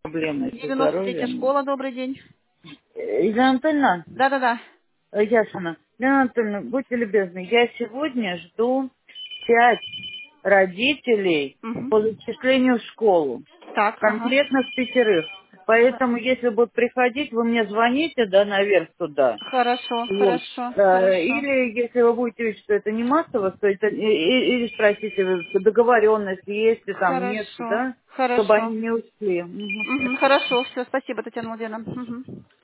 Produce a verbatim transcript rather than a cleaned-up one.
проблемы со девяносто третья здоровьем. школа, добрый день. Э, Елена Анатольевна, Да-да-да. э, Яшина, Елена Анатольевна, будьте любезны, я сегодня жду пять родителей Мгм. по зачислению в школу, Так, ага. конкретно с пятерых. Поэтому, если будут приходить, вы мне звоните, да, наверх туда. Хорошо, Вот. хорошо, Э, хорошо, Или, если вы будете видеть, что это не массово, то это, и- и- или спросите, вы, договоренность есть ли там, нет, хорошо, да, чтобы хорошо. они не ушли. Мгм, Мгм, спасибо. хорошо, все, спасибо, Татьяна Владимировна. Мгм.